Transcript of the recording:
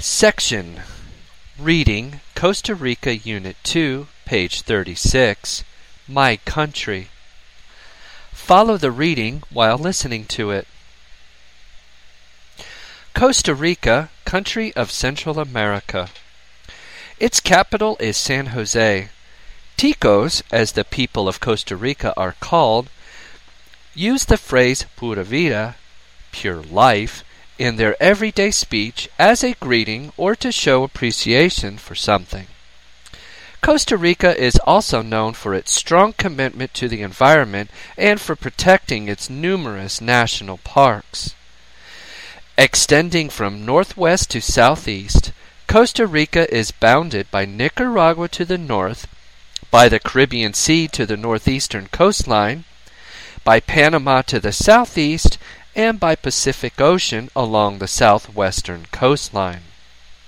Section Reading Costa Rica Unit 2, page 36, My Country. Follow the reading while listening to it. Costa Rica, country of Central America. Its capital is San Jose. Ticos, as the people of Costa Rica are called, use the phrase pura vida, pure life, in their everyday speech as a greeting or to show appreciation for something. Costa Rica is also known for its strong commitment to the environment and for protecting its numerous national parks. Extending from northwest to southeast, Costa Rica is bounded by Nicaragua to the north, by the Caribbean Sea to the northeastern coastline, by Panama to the southeast, and by Pacific Ocean along the southwestern coastline.